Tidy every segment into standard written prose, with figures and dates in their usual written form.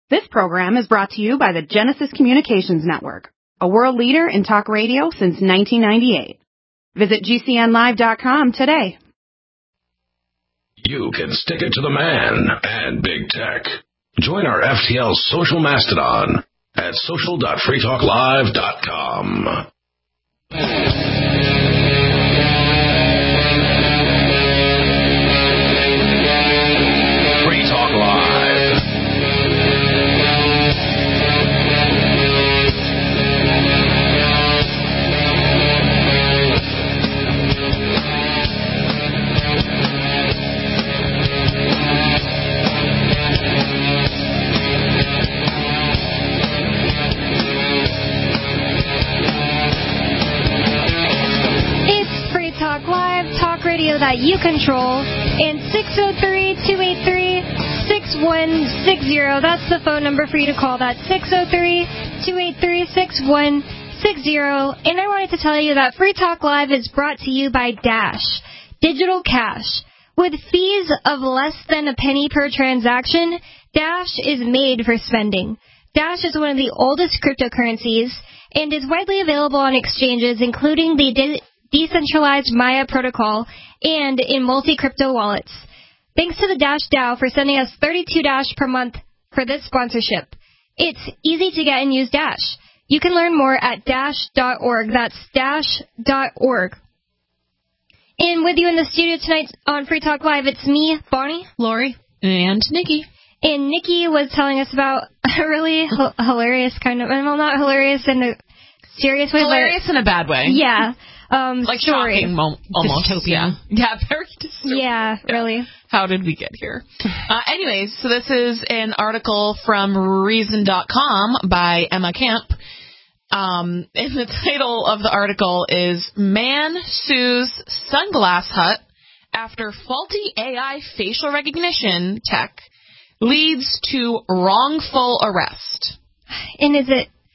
This program is brought to you by the Genesis Communications Network, a world leader in talk radio since 1998. Visit GCNlive.com today. You can stick it to the man and big tech. Join our FTL social mastodon at social.freetalklive.com. Free Talk Live. Radio that you control, and 603-283-6160. That's the phone number for you to call. That's 603-283-6160. And I wanted to tell you that Free Talk Live is brought to you by Dash Digital Cash. With fees of less than a penny per transaction, Dash is made for spending. Dash is one of the oldest cryptocurrencies and is widely available on exchanges, including the decentralized Maya protocol and in multi-crypto wallets. Thanks to the Dash DAO for sending us 32 Dash per month for this sponsorship. It's easy to get and use Dash. You can learn more at dash.org. That's dash.org. And with you in the studio tonight on Free Talk Live, it's me, Bonnie, Lori, and Nikki. And Nikki was telling us about a really hilarious kind of, well, not hilarious in a serious way. Hilarious in a bad way. Yeah. Like story. shocking, almost. Dystopian. Yeah, very dystopian. Yeah, really. How did we get here? Anyways, so this is an article from Reason.com by Emma Camp. And the title of the article is Man Sues Sunglass Hut After Faulty AI Facial Recognition Tech Leads to Wrongful Arrest. And is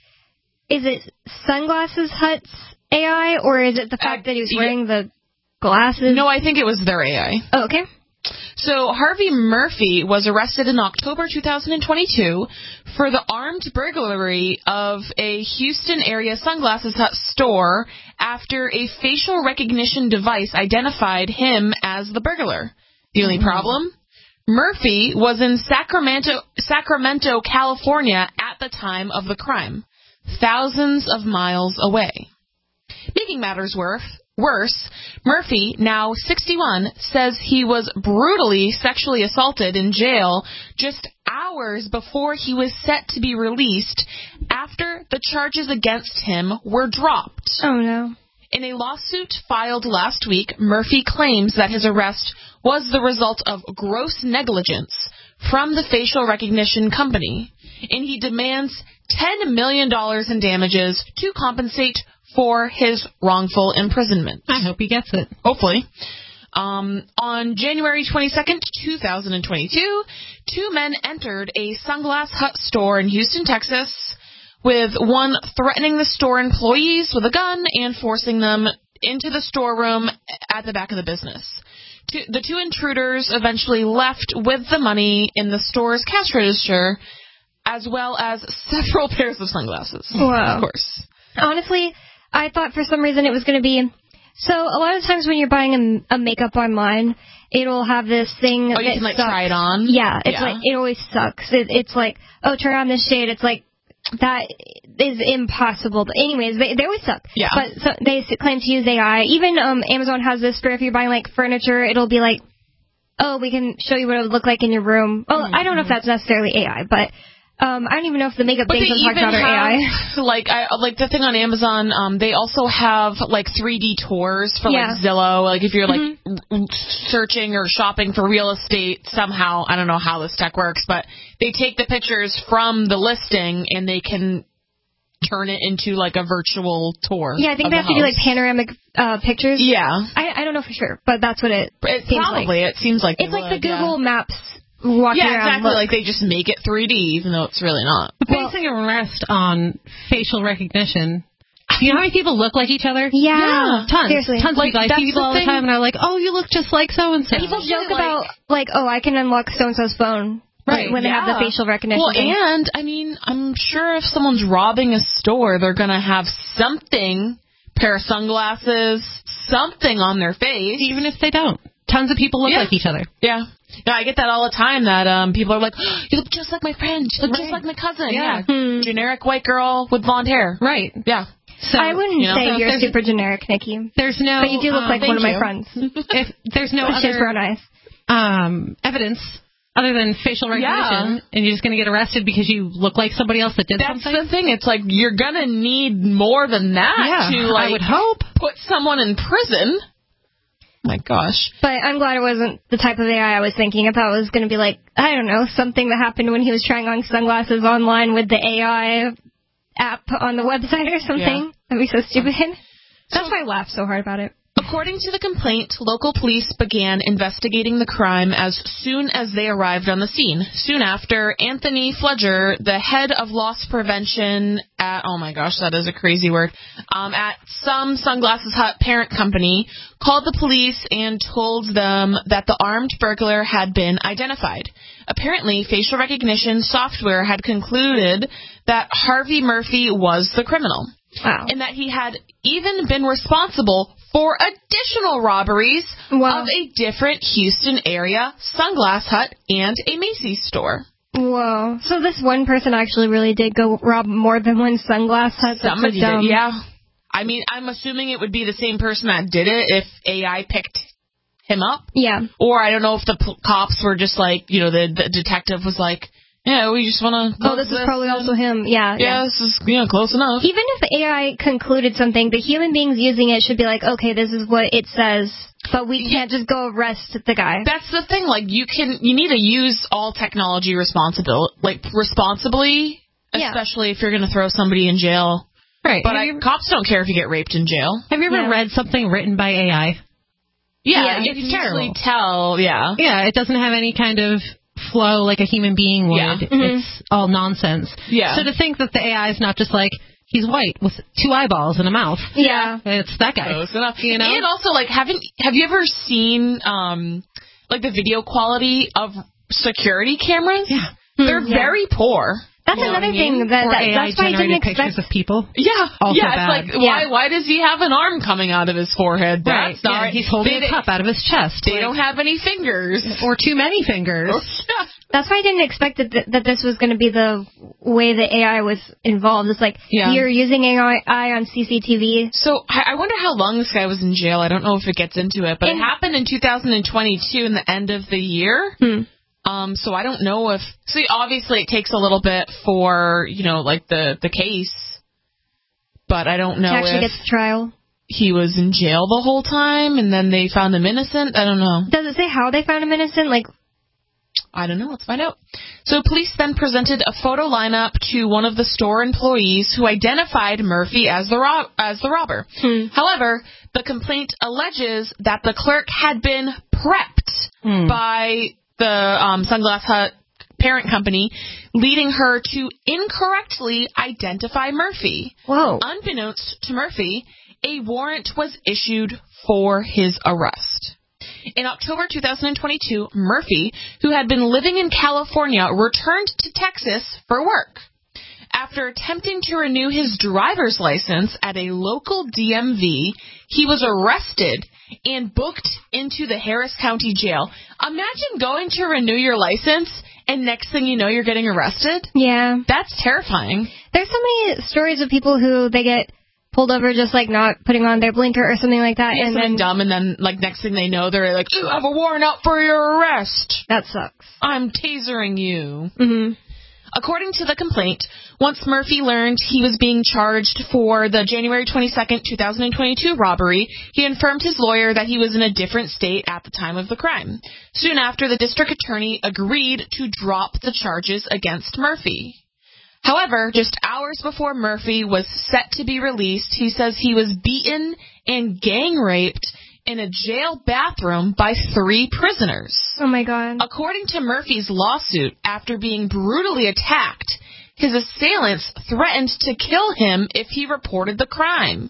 it Sunglasses Hut's AI, or is it the fact that he was wearing the glasses? No, I think it was their AI. Oh, okay. So Harvey Murphy was arrested in October 2022 for the armed burglary of a Houston area Sunglasses Hut store after a facial recognition device identified him as the burglar. The only problem? Murphy was in Sacramento, California at the time of the crime, thousands of miles away. Making matters worse, Murphy, now 61, says he was brutally sexually assaulted in jail just hours before he was set to be released after the charges against him were dropped. Oh, no. In a lawsuit filed last week, Murphy claims that his arrest was the result of gross negligence from the facial recognition company, and he demands $10 million in damages to compensate for his wrongful imprisonment. I hope he gets it. Hopefully. On January 22nd, 2022, two men entered a Sunglass Hut store in Houston, Texas, with one threatening the store employees with a gun and forcing them into the storeroom at the back of the business. The two intruders eventually left with the money in the store's cash register, as well as several pairs of sunglasses. Wow. Of course. Honestly, I thought for some reason it was going to be... So a lot of times when you're buying a makeup online, it'll have this thing... Oh, you can, try it on? Yeah, it's like, it always sucks. It's like, oh, turn on this shade. It's like, that is impossible. But anyways, they always suck. Yeah. But so they claim to use AI. Even Amazon has this for if you're buying, like, furniture, it'll be like, oh, we can show you what it would look like in your room. Oh, I don't know if that's necessarily AI, but... I don't even know if the makeup things I'm talking about are AI. Like the thing on Amazon, they also have like 3D tours for like Zillow. Like if you're like searching or shopping for real estate somehow, I don't know how this tech works, but they take the pictures from the listing and they can turn it into like a virtual tour. Yeah, I think they have to do like panoramic pictures. Yeah. I don't know for sure, but that's what it seems probably, like. It seems like it's like the Google Maps. Walking around, exactly. Like they just make it 3D, even though it's really not. Basing an arrest on facial recognition. Do you know how many people look like each other? Yeah. Tons. Seriously. Tons of people. I see people all the time, and they're like, oh, you look just like so-and-so. People joke about, like, oh, I can unlock so-and-so's phone Right. When they have the facial recognition. Well, thing. and, I mean, I'm sure if someone's robbing a store, they're going to have something, pair of sunglasses, something on their face. Even if they don't. Tons of people look like each other. Yeah. No, I get that all the time that people are like, oh, you look just like my friend. You look just like my cousin. Yeah. Generic white girl with blonde hair. Right. Yeah. So, I wouldn't say you're super generic, Nikki. There's no... But you do look like one of my friends. If there's no She has brown eyes. Evidence other than facial recognition, and you're just going to get arrested because you look like somebody else that did something? That's the thing. It's like you're going to need more than that to, like, I would hope, put someone in prison. My gosh. But I'm glad it wasn't the type of AI I was thinking. I thought it was going to be like, I don't know, something that happened when he was trying on sunglasses online with the AI app on the website or something. Yeah. That'd be so stupid. That's why I laughed so hard about it. According to the complaint, local police began investigating the crime as soon as they arrived on the scene. Soon after, Anthony Fledger, the head of loss prevention at, oh my gosh, that is a crazy word, at some Sunglasses Hut parent company, called the police and told them that the armed burglar had been identified. Apparently, facial recognition software had concluded that Harvey Murphy was the criminal. Wow. And that he had even been responsible for additional robberies of a different Houston area Sunglass Hut and a Macy's store. Whoa. So this one person actually really did go rob more than one Sunglass Hut? Somebody did, yeah. I mean, I'm assuming it would be the same person that did it if AI picked him up. Yeah. Or I don't know if the cops were just like, you know, the detective was like, yeah, we just want to... Oh, this is probably also him. Yeah. Yeah, this is close enough. Even if the AI concluded something, the human beings using it should be like, okay, this is what it says, but we can't just go arrest the guy. That's the thing. Like, you need to use all technology responsibly, especially if you're going to throw somebody in jail. Right. But cops don't care if you get raped in jail. Have you ever read something written by AI? Yeah, you can usually tell. Yeah. Yeah, it doesn't have any kind of flow like a human being would. Yeah. It's all nonsense. Yeah. So to think that the AI is not just like, he's white with 2 eyeballs and a mouth. Yeah. It's that guy. Close enough. You know? And also, like, have you ever seen, like, the video quality of security cameras? Yeah. They're very poor. That's another thing that's why I didn't expect pictures of people. Yeah, also it's bad. like why does he have an arm coming out of his forehead? Right. That's not. He's holding a cup out of his chest. They don't have any fingers or too many fingers. That's why I didn't expect that this was going to be the way the AI was involved. It's like you're using AI on CCTV. So I wonder how long this guy was in jail. I don't know if it gets into it, but it happened in 2022 in the end of the year. So I don't know if... See, obviously it takes a little bit for, you know, like the case. But I don't know if... actually gets to trial. He was in jail the whole time and then they found him innocent. I don't know. Does it say how they found him innocent? Like... I don't know. Let's find out. So police then presented a photo lineup to one of the store employees who identified Murphy as the robber. However, the complaint alleges that the clerk had been prepped by the Sunglass Hut parent company, leading her to incorrectly identify Murphy. Whoa. Unbeknownst to Murphy, a warrant was issued for his arrest. In October 2022, Murphy, who had been living in California, returned to Texas for work. After attempting to renew his driver's license at a local DMV, he was arrested and booked into the Harris County Jail. Imagine going to renew your license and next thing you know, you're getting arrested. Yeah. That's terrifying. There's so many stories of people who they get pulled over just like not putting on their blinker or something like that. Yeah, and something then dumb, and then like next thing they know, they're like, you have a warrant out for your arrest. That sucks. I'm tasering you. According to the complaint, once Murphy learned he was being charged for the January 22nd, 2022 robbery, he informed his lawyer that he was in a different state at the time of the crime. Soon after, the district attorney agreed to drop the charges against Murphy. However, just hours before Murphy was set to be released, he says he was beaten and gang raped in a jail bathroom by 3 prisoners. Oh, my God. According to Murphy's lawsuit, after being brutally attacked, his assailants threatened to kill him if he reported the crime.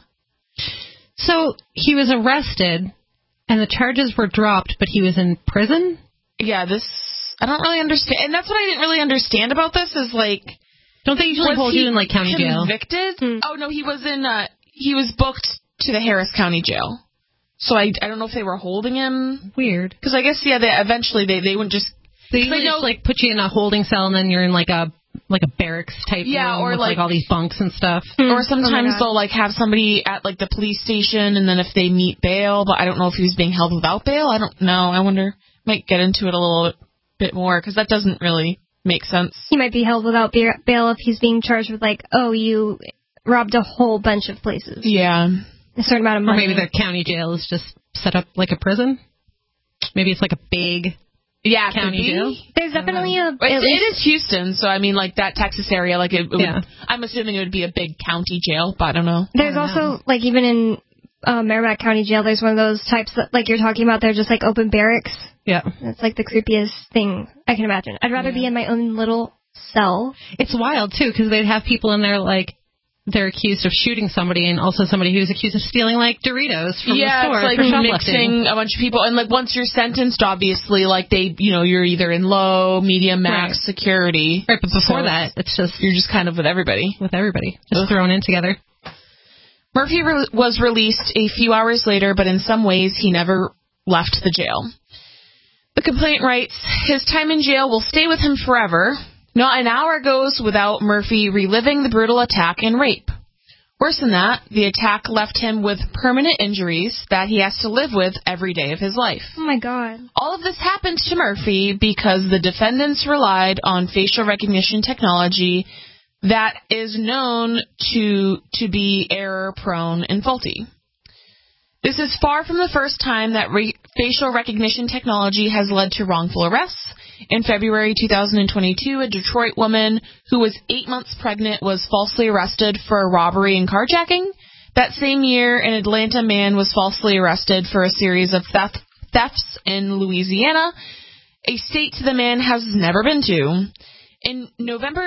So he was arrested, and the charges were dropped, but he was in prison? Yeah, I don't really understand. And that's what I didn't really understand about this is, like... Don't they usually hold you in, like, county jail? Convicted? Oh, no, he was booked to the Harris County Jail. So I don't know if they were holding him. Weird. Because I guess, yeah, eventually they wouldn't just... They usually just, like, put you in a holding cell and then you're in, like a barracks type room or with, like, all these bunks and stuff. Or sometimes they'll, like, have somebody at, like, the police station, and then if they meet bail, but I don't know if he was being held without bail. I don't know. I wonder... Might get into it a little bit more, because that doesn't really make sense. He might be held without bail if he's being charged with, like, oh, you robbed a whole bunch of places. Yeah. A certain amount of money. Or maybe their county jail is just set up like a prison. Maybe it's like a big county jail. There's definitely it is Houston, so I mean, like, that Texas area, like, it would, I'm assuming it would be a big county jail, but I don't know. There's also, like, even in Merrimack County Jail, there's one of those types that, like you're talking about, they're just, like, open barracks. Yeah. It's, like, the creepiest thing I can imagine. I'd rather be in my own little cell. It's wild, too, because they'd have people in there, like, they're accused of shooting somebody, and also somebody who's accused of stealing, like, Doritos from the store. Yeah, it's like mixing a bunch of people. And, like, once you're sentenced, obviously, like, you're either in low, medium, max security. Right, but before that, it's just... You're just kind of with everybody. Just thrown in together. Murphy was released a few hours later, but in some ways, he never left the jail. The complaint writes, his time in jail will stay with him forever. Not an hour goes without Murphy reliving the brutal attack and rape. Worse than that, the attack left him with permanent injuries that he has to live with every day of his life. Oh, my God. All of this happened to Murphy because the defendants relied on facial recognition technology that is known to be error-prone and faulty. This is far from the first time that facial recognition technology has led to wrongful arrests. In February 2022, a Detroit woman who was 8 months pregnant was falsely arrested for a robbery and carjacking. That same year, an Atlanta man was falsely arrested for a series of thefts in Louisiana, a state the man has never been to. In November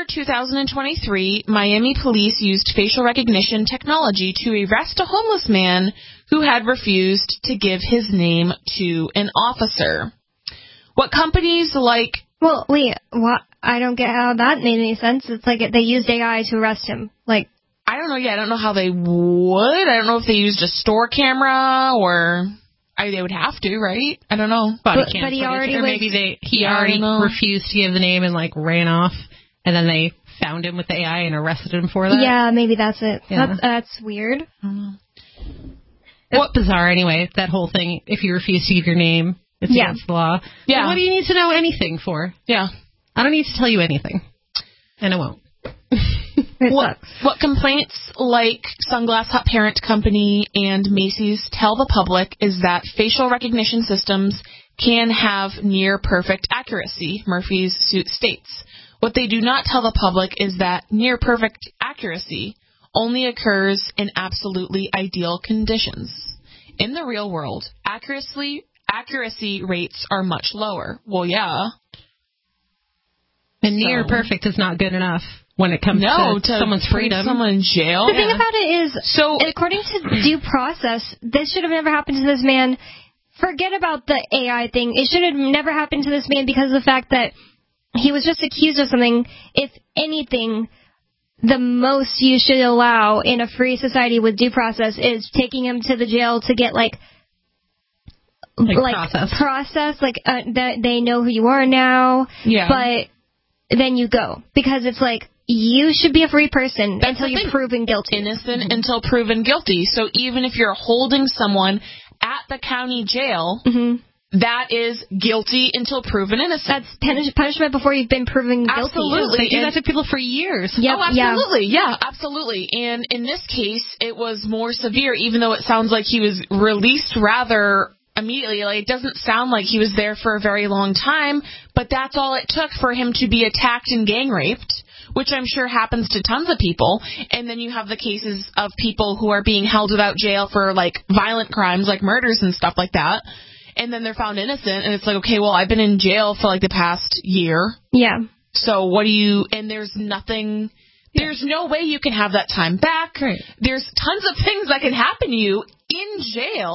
2023, Miami police used facial recognition technology to arrest a homeless man who had refused to give his name to an officer. What companies like... Well, Leah, I don't get how that made any sense. It's like they used AI to arrest him. Like, I don't know. Yeah, I don't know how they would. I don't know if they used a store camera or... they would have to, right? I don't know. But he already or maybe he already refused to give the name and, like, ran off, and then they found him with the AI and arrested him for that. Yeah, maybe that's it. Yeah. That's weird. I don't know. It's bizarre anyway, that whole thing. If you refuse to give your name, it's against the law. Yeah. So what do you need to know anything for? Yeah. I don't need to tell you anything. And I won't. What complaints like Sunglass Hut Parent Company and Macy's tell the public is that facial recognition systems can have near-perfect accuracy, Murphy's suit states. What they do not tell the public is that near-perfect accuracy only occurs in absolutely ideal conditions. In the real world, accuracy rates are much lower. Well, yeah. And near-perfect is not good enough. When it comes to someone's freedom. Someone in jail. The thing about it is, according to due process, this should have never happened to this man. Forget about the AI thing. It should have never happened to this man because of the fact that he was just accused of something. If anything, the most you should allow in a free society with due process is taking him to the jail to get, process. That they know who you are now. Yeah. But then you go. Because it's like, you should be a free person until you're proven guilty. Innocent until proven guilty. So even if you're holding someone at the county jail, that is guilty until proven innocent. That's punishment before you've been proven guilty. Absolutely. They do that to people for years. Yep. Oh, absolutely. Yeah, absolutely. And in this case, it was more severe, even though it sounds like he was released rather immediately. Like, it doesn't sound like he was there for a very long time, but that's all it took for him to be attacked and gang raped, which I'm sure happens to tons of people. And then you have the cases of people who are being held without jail for, like, violent crimes, like murders and stuff like that. And then they're found innocent, and it's like, okay, well, I've been in jail for, like, the past year. Yeah. So what do you... And there's nothing... There's no way you can have that time back. Right. There's tons of things that can happen to you in jail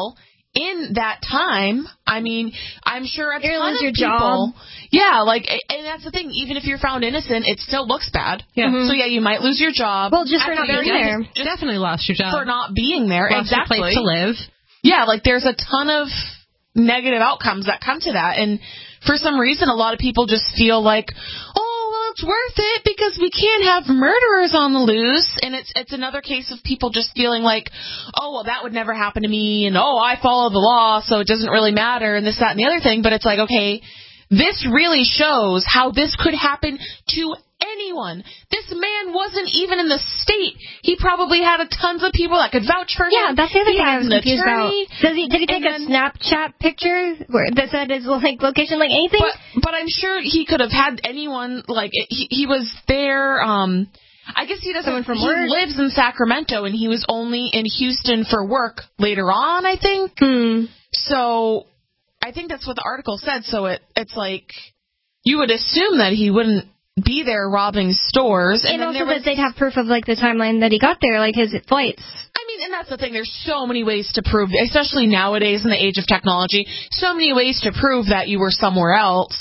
in that time, I mean, I'm sure a ton of your people... job. Yeah, like, and that's the thing. Even if you're found innocent, it still looks bad. Yeah. Mm-hmm. So, yeah, you might lose your job. Well, just for not being there. Definitely lost your job. For not being there, lost exactly. your place to live. Yeah, like, there's a ton of negative outcomes that come to that. And for some reason, a lot of people just feel like, oh, well, it's worth it because we can't have murderers on the loose. And it's another case of people just feeling like, oh, well, that would never happen to me. And, oh, I follow the law, so it doesn't really matter. And this, that, and the other thing. But it's like, okay, this really shows how this could happen to anyone. This man wasn't even in the state. He probably had tons of people that could vouch for him. Yeah, that's the other thing I was confused about. Did he take a Snapchat picture that said his location, like anything? But I'm sure he could have had anyone, like, he was there, I guess he doesn't, from he work. lives in Sacramento and he was only in Houston for work later on, I think. So I think that's what the article said. So it's like, you would assume that he wouldn't be there robbing stores. And also that they'd have proof of, like, the timeline that he got there, like his flights. I mean, and that's the thing. There's so many ways to prove, especially nowadays in the age of technology, so many ways to prove that you were somewhere else.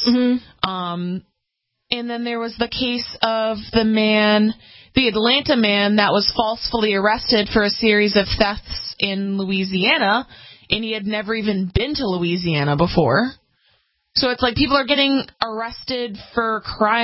And then there was the case of the Atlanta man that was falsely arrested for a series of thefts in Louisiana, and he had never even been to Louisiana before. So it's like people are getting arrested for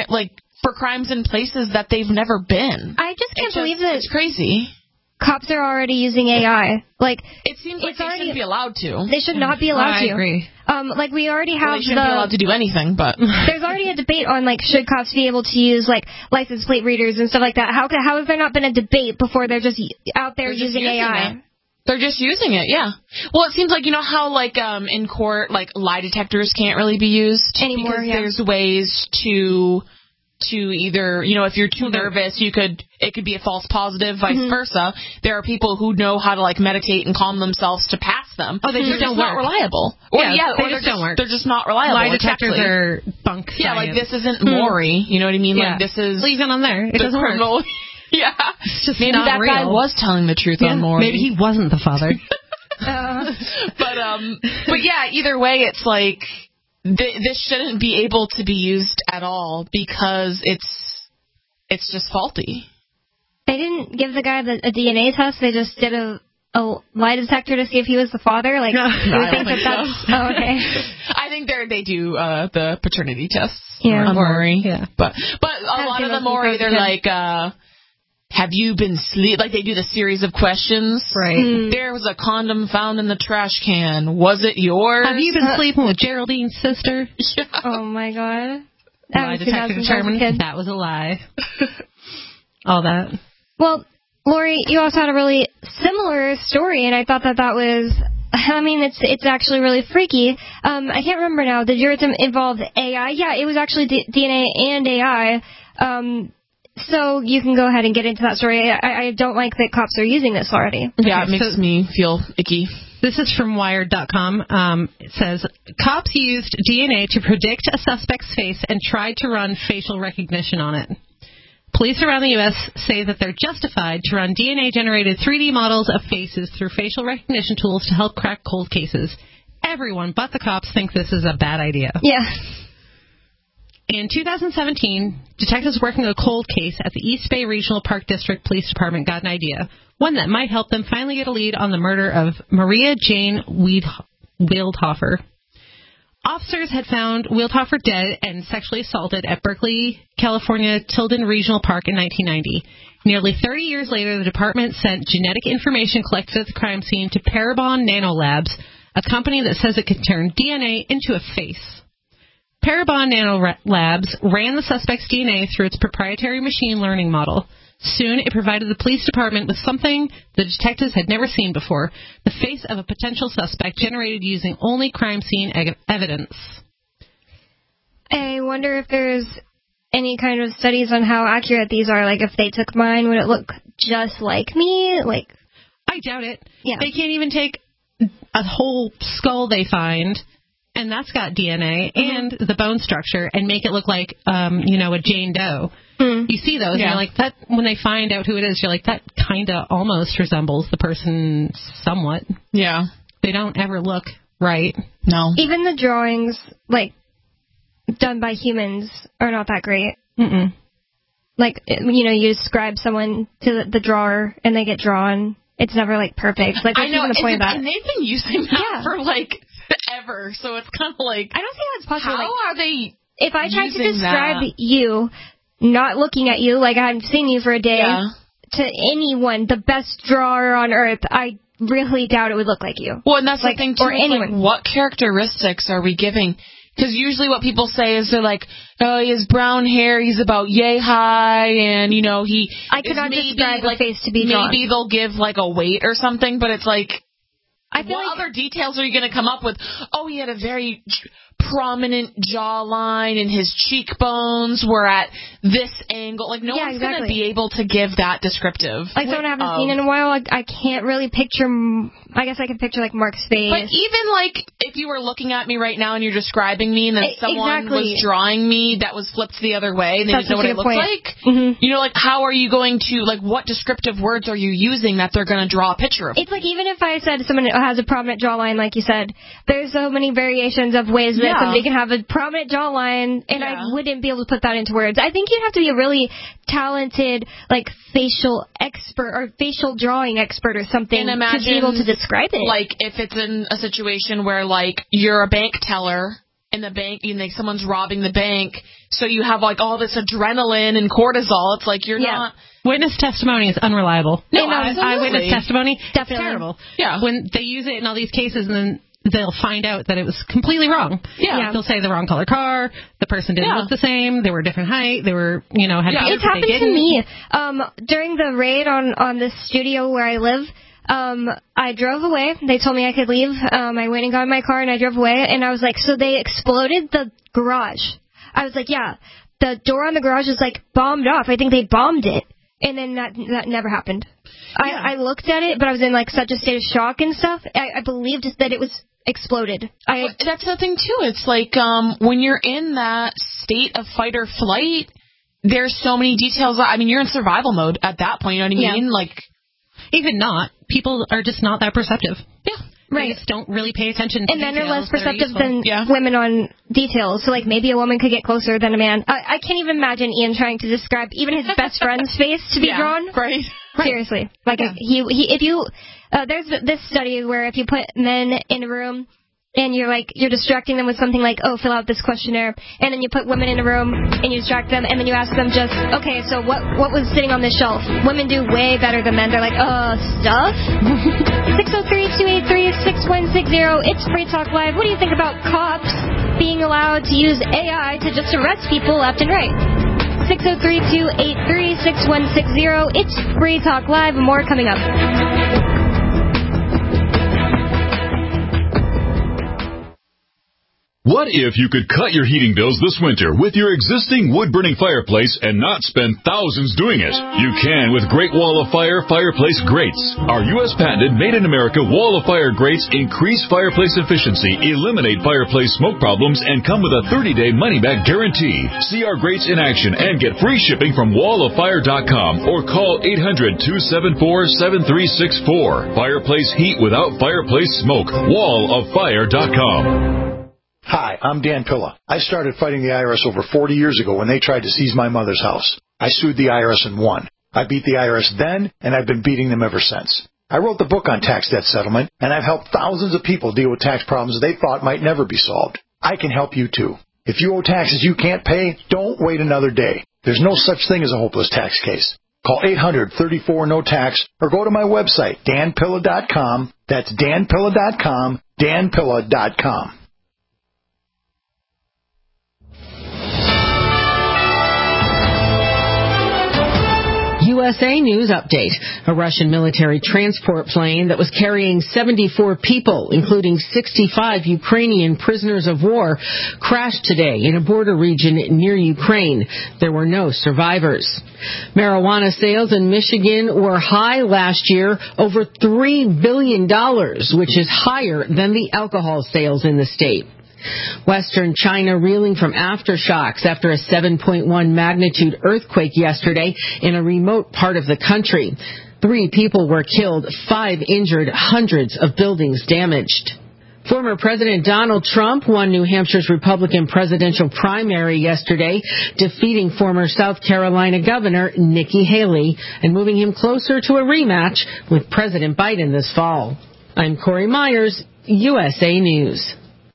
crimes in places that they've never been. I just can't believe that it's crazy. Cops are already using AI. Like, it seems like they shouldn't be allowed to. They should not be allowed to. I agree. Like, we already have they shouldn't be allowed to do anything, but there's already a debate on, like, should cops be able to use, like, license plate readers and stuff like that. How has there not been a debate before they're just out there using AI? They're just using it, yeah. Well, it seems like, you know how, like, in court, like, lie detectors can't really be used anymore, because there's ways to either, you know, if you're too nervous, it could be a false positive, vice versa. There are people who know how to, like, meditate and calm themselves to pass them. Oh, they just don't not work. Reliable. They just don't work. They're just not reliable. Lie detectors are bunk science. Yeah, like, this isn't Maury, you know what I mean? Like, this is... Leave it on there. It doesn't criminal. work. Yeah. It's just maybe not that real. guy was telling the truth on Maury. Maybe he wasn't the father. But yeah, either way, it's like this shouldn't be able to be used at all because it's just faulty. They didn't give the guy a DNA test. They just did a lie detector to see if he was the father. Like, no, you would think that's oh, okay. I think they do the paternity tests. Yeah, on Maury. Yeah, but a lot of the Maury, they're like, have you been like they do the series of questions. Right. There was a condom found in the trash can. Was it yours? Have you been sleeping with Geraldine's sister? Yeah. Oh my god. Lie detector determined that was a lie. All that. Well, Lori, you also had a really similar story, and I thought that was, I mean, it's actually really freaky. I can't remember now. Did yours involve AI? Yeah, it was actually DNA and AI. So you can go ahead and get into that story. I don't like that cops are using this already. Yeah, it makes me feel icky. This is from Wired.com. It says, cops used DNA to predict a suspect's face and tried to run facial recognition on it. Police around the U.S. say that they're justified to run DNA-generated 3D models of faces through facial recognition tools to help crack cold cases. Everyone but the cops think this is a bad idea. Yeah. In 2017, detectives working a cold case at the East Bay Regional Park District Police Department got an idea, one that might help them finally get a lead on the murder of Maria Jane Wildhofer. Officers had found Wildhofer dead and sexually assaulted at Berkeley, California Tilden Regional Park in 1990. Nearly 30 years later, the department sent genetic information collected at the crime scene to Parabon Nanolabs, a company that says it could turn DNA into a face. Parabon Nanolabs ran the suspect's DNA through its proprietary machine learning model. Soon, it provided the police department with something the detectives had never seen before, the face of a potential suspect generated using only crime scene evidence. I wonder if there's any kind of studies on how accurate these are. Like, if they took mine, would it look just like me? Like, I doubt it. Yeah. They can't even take a whole skull they find, and that's got DNA and the bone structure, and make it look like, a Jane Doe. You see those, and you're like, that. When they find out who it is, you're like, that kind of almost resembles the person somewhat. Yeah. They don't ever look right. No. Even the drawings, like, done by humans are not that great. Mm-mm. Like, you describe someone to the drawer and they get drawn. It's never, like, perfect. Like, I know. even the point of that. And they've been using that for, like, ever. So it's kind of like, I don't think that's possible. how are they if I tried to using describe that? you, not looking at you, like I haven't seen you for a day, Yeah. to anyone, the best drawer on earth, I really doubt it would look like you. Well, and that's like, the thing, too. Or anyone. Like, what characteristics are we giving? Because usually what people say is they're like, oh, he has brown hair, he's about yay high, and, he I cannot describe a face to be drawn. Maybe they'll give, like, a weight or something, but it's like, I feel what like other details are you going to come up with? Oh, he had a very prominent jawline and his cheekbones were at this angle. Like, no one's going to be able to give that descriptive. Like someone I haven't seen in a while, I can't really picture, I guess I can picture, like, Mark's face. But even, like, if you were looking at me right now and you're describing me and then someone was drawing me that was flipped the other way and they didn't know what it looked like, like, how are you going to, like, what descriptive words are you using that they're going to draw a picture of? It's like, even if I said someone has a prominent jawline, like you said, there's so many variations of ways that somebody can have a prominent jawline, and I wouldn't be able to put that into words. I think you'd have to be a really talented, like, facial expert or facial drawing expert or something to be able to describe it. Like, if it's in a situation where, like, you're a bank teller in the bank, someone's robbing the bank, so you have, like, all this adrenaline and cortisol. It's like you're not... Witness testimony is unreliable. No, eyewitness testimony, definitely terrible. Yeah. When they use it in all these cases, and then they'll find out that it was completely wrong. Yeah. They'll say the wrong color car, the person didn't look the same, they were different height, they were, had It's happened to me. During the raid on this studio where I live, I drove away. They told me I could leave. I went and got in my car and I drove away, and I was like, so they exploded the garage. I was like, yeah, the door on the garage is, like, bombed off. I think they bombed it. And then that never happened. Yeah. I looked at it, but I was in, like, such a state of shock and stuff. I believed that it was exploded. That's the thing, too. It's like when you're in that state of fight or flight, there's so many details. I mean, you're in survival mode at that point, you know what I mean? Like, even not. People are just not that perceptive. Yeah. Right. They just don't really pay attention to and men details. are less perceptive than women on details. So, like, maybe a woman could get closer than a man. I can't even imagine Ian trying to describe even his best friend's face to be drawn. Right. Seriously. Like, if you... there's this study where if you put men in a room and you're distracting them with something like, oh, fill out this questionnaire, and then you put women in a room and you distract them, and then you ask them just, okay, so what was sitting on this shelf? Women do way better than men. They're like, stuff? 603-283-6160. It's Free Talk Live. What do you think about cops being allowed to use AI to just arrest people left and right? 603-283-6160. It's Free Talk Live. More coming up. What if you could cut your heating bills this winter with your existing wood-burning fireplace and not spend thousands doing it? You can with Great Wall of Fire fireplace grates. Our U.S. patented made-in-America Wall of Fire grates increase fireplace efficiency, eliminate fireplace smoke problems, and come with a 30-day money-back guarantee. See our grates in action and get free shipping from walloffire.com or call 800-274-7364. Fireplace heat without fireplace smoke. walloffire.com. Hi, I'm Dan Pilla. I started fighting the IRS over 40 years ago when they tried to seize my mother's house. I sued the IRS and won. I beat the IRS then, and I've been beating them ever since. I wrote the book on tax debt settlement, and I've helped thousands of people deal with tax problems they thought might never be solved. I can help you too. If you owe taxes you can't pay, don't wait another day. There's no such thing as a hopeless tax case. Call 800-34-NO-TAX or go to my website, danpilla.com. That's danpilla.com, danpilla.com. USA News Update. A Russian military transport plane that was carrying 74 people, including 65 Ukrainian prisoners of war, crashed today in a border region near Ukraine. There were no survivors. Marijuana sales in Michigan were high last year, over $3 billion, which is higher than the alcohol sales in the state. Western China reeling from aftershocks after a 7.1 magnitude earthquake yesterday in a remote part of the country. 3 people were killed, 5 injured, hundreds of buildings damaged. Former President Donald Trump won New Hampshire's Republican presidential primary yesterday, defeating former South Carolina Governor Nikki Haley and moving him closer to a rematch with President Biden this fall. I'm Corey Myers, USA News.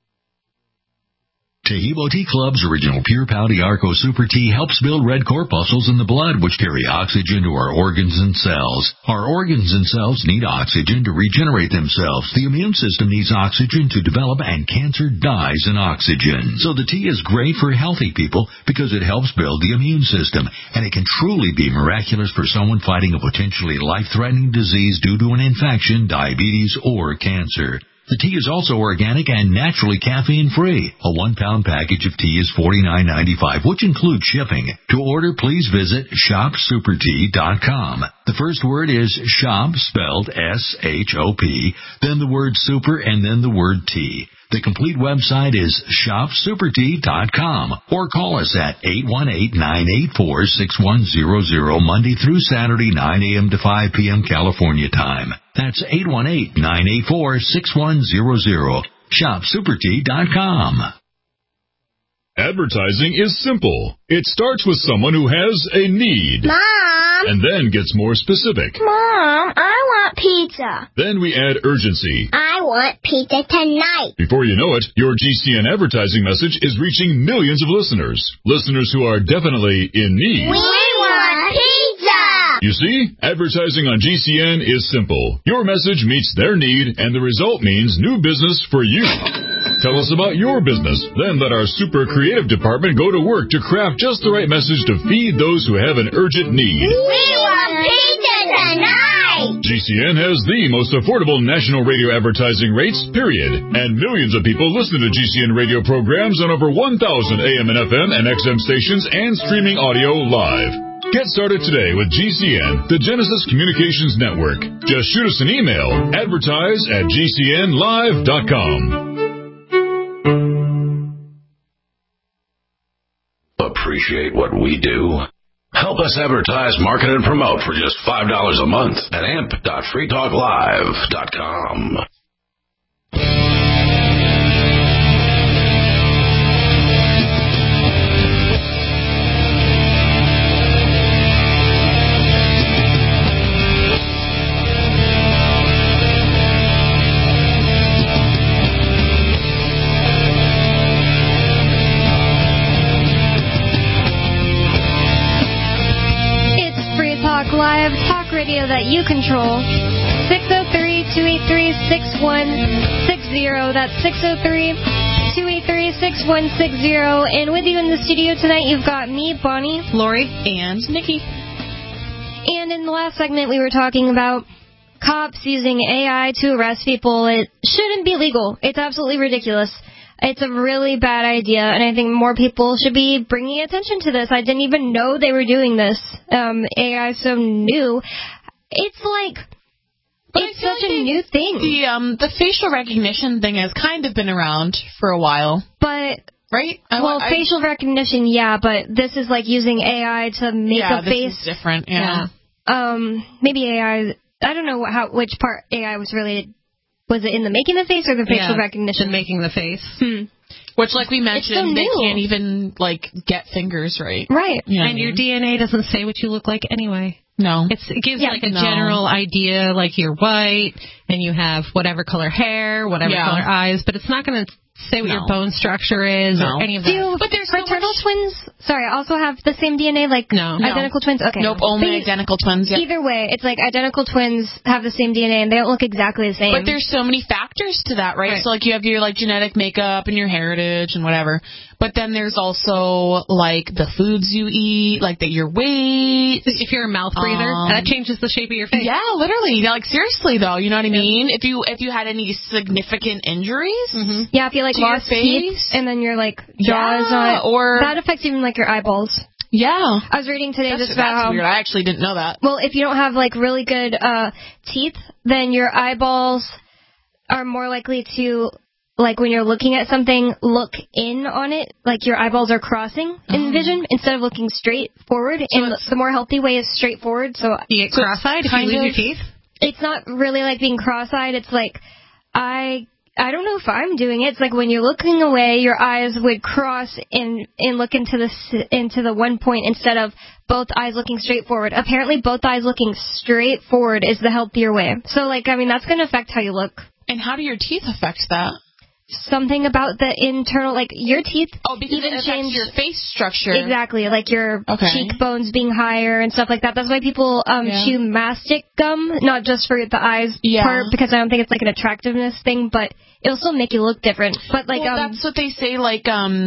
Taheebo Tea Club's original Pure Pouty Arco Super Tea helps build red corpuscles in the blood, which carry oxygen to our organs and cells. Our organs and cells need oxygen to regenerate themselves. The immune system needs oxygen to develop, and cancer dies in oxygen. So the tea is great for healthy people because it helps build the immune system, and it can truly be miraculous for someone fighting a potentially life-threatening disease due to an infection, diabetes, or cancer. The tea is also organic and naturally caffeine-free. A 1-pound package of tea is $49.95, which includes shipping. To order, please visit shopsupertea.com. The first word is shop, spelled S-H-O-P, then the word super, and then the word tea. The complete website is shopsupertea.com, or call us at 818-984-6100 Monday through Saturday, 9 a.m. to 5 p.m. California time. That's 818-984-6100. Shopsupertea.com. Advertising is simple. It starts with someone who has a need. Mom! And then gets more specific. Mom, I want pizza. Then we add urgency. I want pizza tonight. Before you know it, your GCN advertising message is reaching millions of listeners. Listeners who are definitely in need. We want pizza! You see, advertising on GCN is simple. Your message meets their need, and the result means new business for you. Tell us about your business. Then let our super creative department go to work to craft just the right message to feed those who have an urgent need. We want pizza tonight! GCN has the most affordable national radio advertising rates, period. And millions of people listen to GCN radio programs on over 1,000 AM and FM and XM stations and streaming audio live. Get started today with GCN, the Genesis Communications Network. Just shoot us an email, advertise@gcnlive.com. Appreciate what we do? Help us advertise, market, and promote for just $5 a month at amp.freetalklive.com. Live talk radio that you control. 603-283-6160. That's 603-283-6160. And with you in the studio tonight, you've got me, Bonnie, Lori, and Nikki. And in the last segment, we were talking about cops using AI to arrest people. It shouldn't be legal. It's absolutely ridiculous. It's a really bad idea, and I think more people should be bringing attention to this. I didn't even know they were doing this. AI is so new. It's like, it's such a new thing. The facial recognition thing has kind of been around for a while. But, right? Facial recognition, yeah, but this is like using AI to make a face. This is different, yeah. Maybe AI, I don't know which part AI was related. Was it in the making the face or the facial recognition? In making the face. Which, like we mentioned, they can't even, get fingers right. Right. You know and your DNA doesn't say what you look like anyway. No. It gives, a general idea, like you're white, and you have whatever color hair, whatever color eyes, but it's not going to say what your bone structure is or any of that. But there's fraternal twins, also have the same DNA, identical twins? Okay. Nope, only identical twins, Either way, it's like identical twins have the same DNA and they don't look exactly the same. But there's so many factors to that, right? So, you have your, genetic makeup and your heritage and whatever. But then there's also, the foods you eat, your weight. If you're a mouth breather, that changes the shape of your face. Yeah, literally. Seriously, though, you know what I mean? If you had any significant injuries. Mm-hmm. Yeah, if you, lost teeth and then your, jaws or that affects even, your eyeballs. Yeah. I was reading today just about how... That's weird. I actually didn't know that. Well, if you don't have, really good teeth, then your eyeballs are more likely to... like when you're looking at something, look in on it, like your eyeballs are crossing in vision instead of looking straight forward. So and the more healthy way is straight forward. So you get cross-eyed if you lose your teeth? It's not really like being cross-eyed. It's like I don't know if I'm doing it. It's like when you're looking away, your eyes would cross and look into the one point instead of both eyes looking straight forward. Apparently, both eyes looking straight forward is the healthier way. So, like, I mean, that's going to affect how you look. And how do your teeth affect that? Something about the internal, like your teeth. Oh, because even it change your face structure. Exactly, like your cheekbones being higher and stuff like that. That's why people chew mastic gum, not just for the eyes part, because I don't think it's like an attractiveness thing, but it'll still make you look different. But like, that's what they say. Like,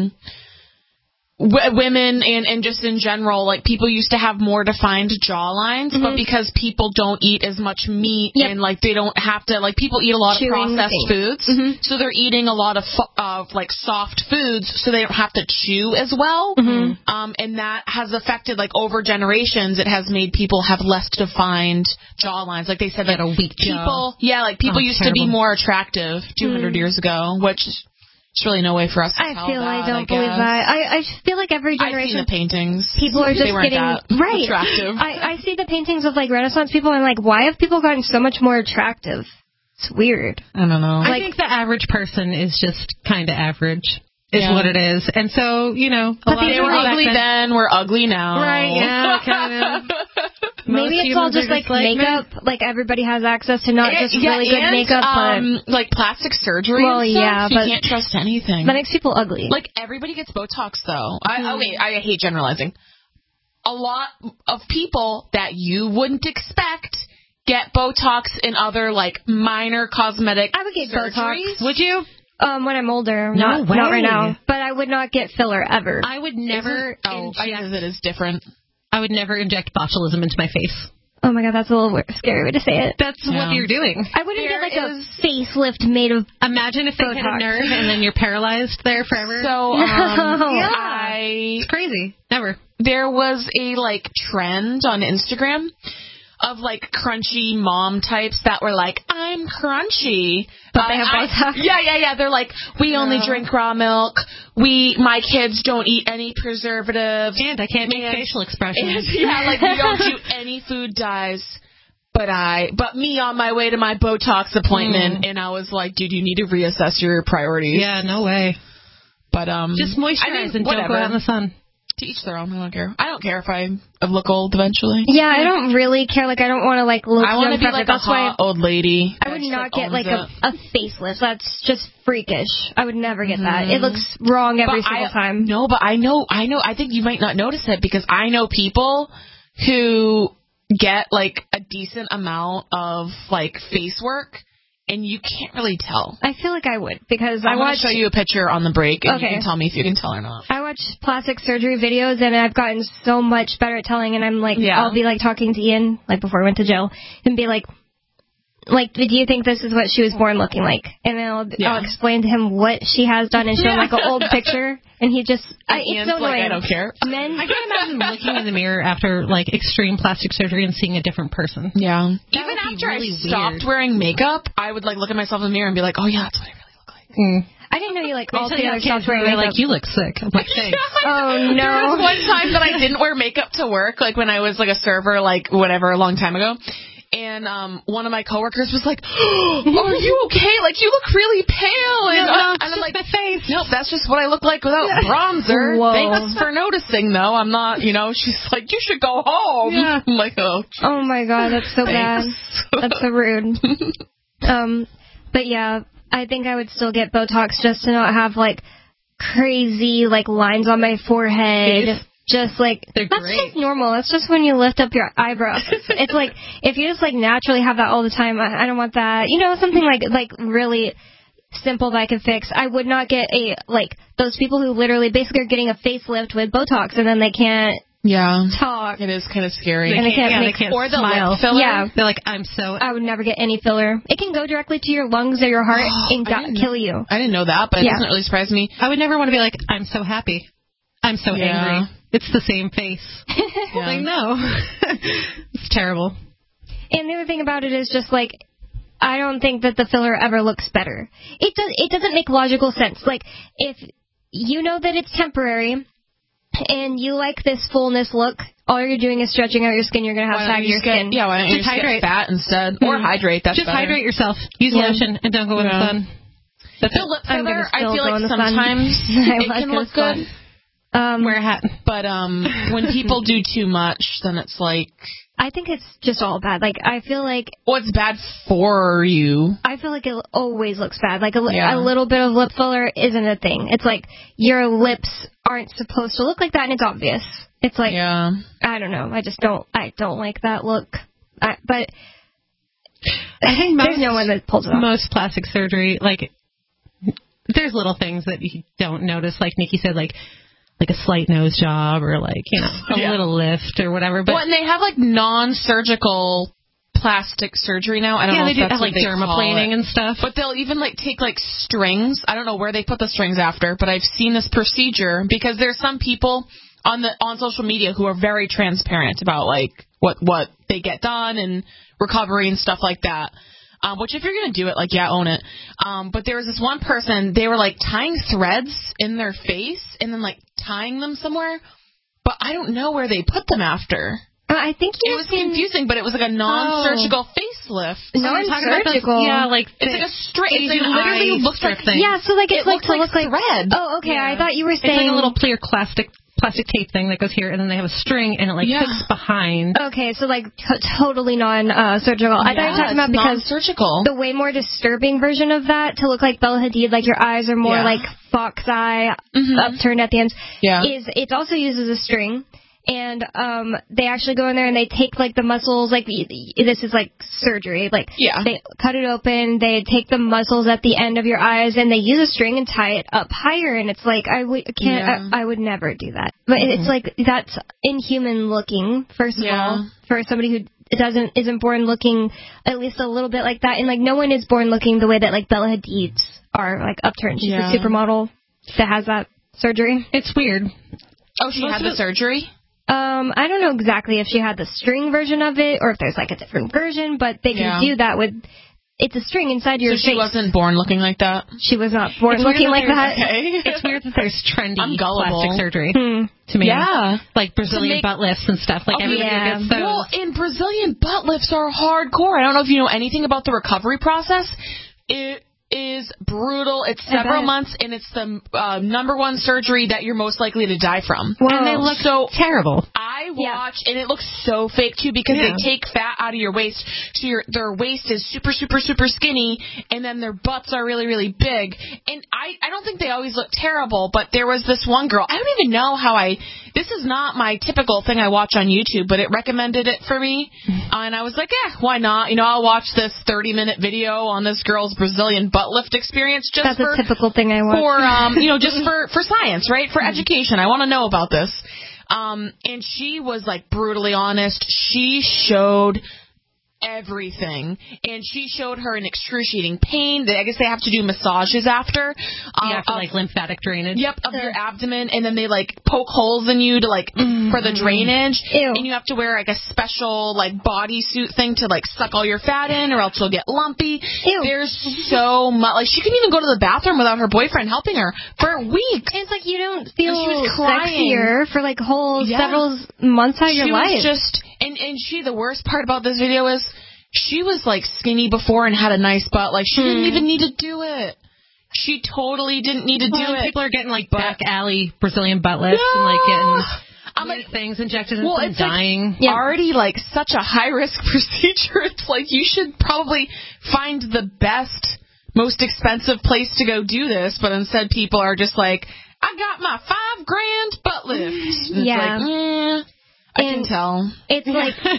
women and just in general, like people used to have more defined jawlines, but because people don't eat as much meat and like they don't have to, like people eat a lot of processed foods, so they're eating a lot of like soft foods, so they don't have to chew as well, and that has affected like over generations. It has made people have less defined jawlines. Like they said, like a weak people, like people used to be more attractive 200 years ago, which. There's really no way for us to tell that, I don't believe that. I feel like every generation... I've seen the paintings. People are just getting... Right. Attractive. I see the paintings of, like, Renaissance people, and I'm like, why have people gotten so much more attractive? It's weird. I don't know. I think the average person is just kind of average. Is what it is. And so, you know... But they were ugly then, we're ugly now. Right, yeah, kind of. Maybe it's all just like makeup. Like everybody has access to not just really good makeup, but like plastic surgery. Well, and stuff. but you can't trust anything. That makes people ugly. Like everybody gets Botox though. I hate generalizing. A lot of people that you wouldn't expect get Botox and other like minor cosmetic. I would get surgeries. Botox. Would you? When I'm older. No way. Not right now. But I would not get filler ever. I would never. It is different. I would never inject botulism into my face. Oh my god, that's a little scary way to say it. That's what you're doing. I wouldn't get like a facelift made of. Imagine if they hit a nerve and then you're paralyzed there forever. So it's crazy. Never. There was a like trend on Instagram of like crunchy mom types that were like, I'm crunchy. But they have Botox. Yeah. They're like, we only drink raw milk. My kids don't eat any preservatives. And I can't make facial expressions. Like we don't do any food dyes. But me on my way to my Botox appointment, and I was like, dude, you need to reassess your priorities. Yeah, no way. But just moisturize and don't go out in the sun. To each their own. I don't care. I don't care if I look old eventually. Yeah, I don't really care. Like, I don't want to like look. I want to be like a hot old lady. I would not get like a facelift. That's just freakish. I would never get that. It looks wrong every single time. No, but I know. I think you might not notice it because I know people who get like a decent amount of like face work. And you can't really tell. I feel like I would because I want to show you a picture on the break, and you can tell me if you can tell or not. I watch plastic surgery videos, and I've gotten so much better at telling. And I'm like, I'll be like talking to Ian, like before I went to jail, and be like, do you think this is what she was born looking like? And then I'll explain to him what she has done and show him like an old picture. And he just, it's so annoying. I don't care. I can't imagine looking in the mirror after like extreme plastic surgery and seeing a different person. Yeah. Even after I stopped wearing makeup, I would like look at myself in the mirror and be like, oh yeah, that's what I really look like. I didn't know you like all together stopped wearing makeup. Like, you look sick. I'm like, thanks. Oh no. There was one time that I didn't wear makeup to work, like when I was like a server, like whatever, a long time ago. And one of my coworkers was like, "Oh, are you okay? Like you look really pale." And, and I'm like, "My face." Nope, that's just what I look like without bronzer. Whoa. Thanks for noticing, though. I'm not, She's like, "You should go home." Yeah. I'm like, "Oh." Oh my god, that's so bad. That's so rude. But yeah, I think I would still get Botox just to not have like crazy like lines on my forehead. Just like, that's just normal. That's just when you lift up your eyebrows. It's like, if you just like naturally have that all the time, I don't want that. Something like really simple that I can fix. I would not get those people who literally basically are getting a facelift with Botox and then they can't talk. It is kind of scary. And they can't or the smile. Lip filler. Yeah. They're like, I would never get any filler. It can go directly to your lungs or your heart and kill you. I didn't know that, but it doesn't really surprise me. I would never want to be like, I'm so happy. I'm so angry. It's the same face. Like, no. It's terrible. And the other thing about it is just like, I don't think that the filler ever looks better. It doesn't make logical sense. Like, if you know that it's temporary and you like this fullness look, all you're doing is stretching out your skin, you're going to have saggier skin. Yeah, why don't you just get fat instead? Or hydrate, that's just better. hydrate yourself. Use lotion and don't go in the sun. The lip filler, I feel like sometimes it can look good. Wear a hat. But when people do too much, then it's like... I think it's just all bad. Like, I feel like... Well, it's bad for you. I feel like it always looks bad. Like, a little bit of lip filler isn't a thing. It's like, your lips aren't supposed to look like that, and it's obvious. It's like, I don't know. I don't like that look. But I think there's no one that pulls it off. Most plastic surgery, like, there's little things that you don't notice, like Nikki said, like a slight nose job or like, you know, a little lift or whatever. But and they have like non-surgical plastic surgery now. I don't know if that's like dermaplaning and stuff. But they'll even like take like strings. I don't know where they put the strings after, but I've seen this procedure because there's some people on social media who are very transparent about like what they get done and recovery and stuff like that. Which if you're going to do it, like, own it. But there was this one person, they were, like, tying threads in their face and then, like, tying them somewhere. But I don't know where they put them after. I think it was confusing, but it was, like, a non-surgical facelift. Non-surgical? Yeah, like, it's like a straight, it literally looks like thing. Yeah, so, like, it looks like thread. Oh, okay, I thought you were saying... It's like a little clear plastic tape thing that goes here, and then they have a string, and it, like, fits behind. Okay, so, like, totally non-surgical. I thought you were talking about because non-surgical. The way more disturbing version of that, to look like Bella Hadid, like your eyes are more like fox eye, upturned at the ends, is it also uses a string. And they actually go in there and they take, like, the muscles, like, this is, like, surgery. Like, they cut it open, they take the muscles at the end of your eyes, and they use a string and tie it up higher. And it's like, I would never do that. But it's like, that's inhuman looking, first of all, for somebody who isn't born looking at least a little bit like that. And, like, no one is born looking the way that, like, Bella Hadid's are, like, upturned. She's a supermodel that has that surgery. It's weird. Oh, she had the surgery? I don't know exactly if she had the string version of it or if there's like a different version, but they can do that with. It's a string inside your face. So she wasn't born looking like that? She was not born looking like that. Okay. It's weird that there's trendy plastic surgery to me. Yeah. Like Brazilian butt lifts and stuff. Like everybody gets those. Well, and Brazilian butt lifts are hardcore. I don't know if you know anything about the recovery process. It is brutal. It's several months, and it's the number one surgery that you're most likely to die from. Whoa. And they look so terrible. I watch, and it looks so fake, too, because they take fat out of your waist, so their waist is super, super, super skinny, and then their butts are really, really big. And I don't think they always look terrible, but there was this one girl. I don't even know how this is not my typical thing I watch on YouTube, but it recommended it for me, and I was like, why not? You know, I'll watch this 30-minute video on this girl's Brazilian butt lift experience That's a typical thing I watch. For, just for science, right? For education. I want to know about this. And she was, like, brutally honest. She showed everything. And she showed her an excruciating pain. I guess they have to do massages after. For, like, lymphatic drainage. Yep, of your abdomen. And then they, like, poke holes in you to, like, for the drainage. Ew. And you have to wear, like, a special, like, bodysuit thing to, like, suck all your fat in or else you'll get lumpy. Ew. There's so much. Like, she couldn't even go to the bathroom without her boyfriend helping her for weeks. It's like you don't feel she was crying. sexier for, like, several months out of your life. She was just... And the worst part about this video is she was, like, skinny before and had a nice butt. Like, she didn't even need to do it. She totally didn't need to do it. People are getting, like, back alley Brazilian butt lifts and, like, getting things injected and dying. Like, already, like, such a high-risk procedure. It's like you should probably find the best, most expensive place to go do this, but instead people are just like, I got my $5,000 butt lift. And it's like, I can tell. It's like... I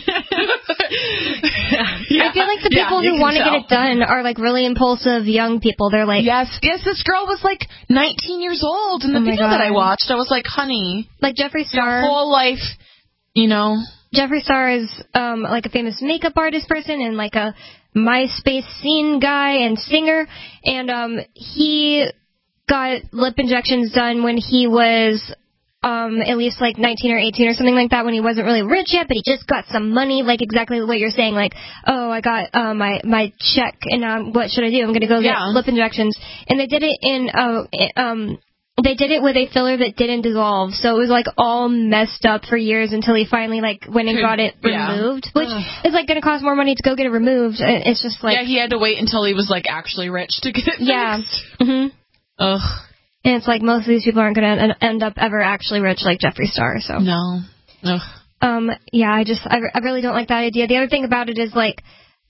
feel like the people who want to get it done are, like, really impulsive young people. They're like... Yes, this girl was, like, 19 years old in the video that I watched. I was like, honey... Like, Jeffree Star... Your whole life, you know... Jeffree Star is, like, a famous makeup artist person and, like, a MySpace scene guy and singer. And he got lip injections done when he was... at least like 19 or 18 or something like that, when he wasn't really rich yet, but he just got some money, like exactly what you're saying, like, oh, I got my check, and what should I do? I'm going to go get lip injections. And they did it they did it with a filler that didn't dissolve, so it was like all messed up for years until he finally like went and got it removed, which is like going to cost more money to go get it removed. It's just like he had to wait until he was like actually rich to get it fixed. Ugh. And it's like most of these people aren't going to end up ever actually rich like Jeffree Star. So no. Ugh. I really don't like that idea. The other thing about it is like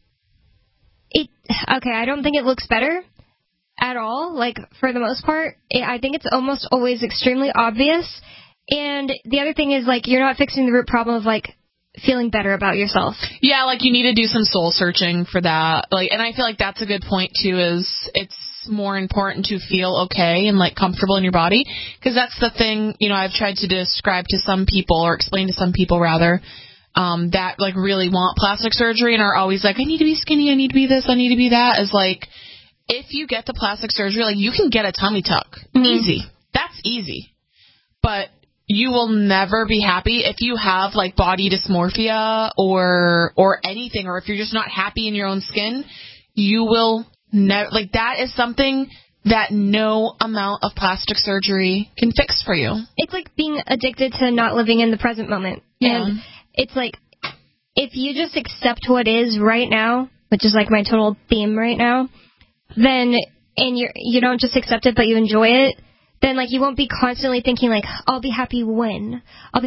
I don't think it looks better at all, like, for the most part. I think it's almost always extremely obvious. And the other thing is, like, you're not fixing the root problem of, like, feeling better about yourself. Yeah, like, you need to do some soul searching for that. Like, and I feel like that's a good point, too, is it's more important to feel okay and, like, comfortable in your body. Because that's the thing, you know, I've tried to describe to some people, or explain to some people, rather, that, like, really want plastic surgery and are always like, I need to be skinny, I need to be this, I need to be that, is, like, if you get the plastic surgery, like, you can get a tummy tuck. Easy. That's easy. But you will never be happy if you have, like, body dysmorphia or anything, or if you're just not happy in your own skin, you will never, like, that is something that no amount of plastic surgery can fix for you. It's like being addicted to not living in the present moment. Yeah. And it's like, if you just accept what is right now, which is, like, my total theme right now, then, and you don't just accept it, but you enjoy it, then, like, you won't be constantly thinking, like, I'll be happy when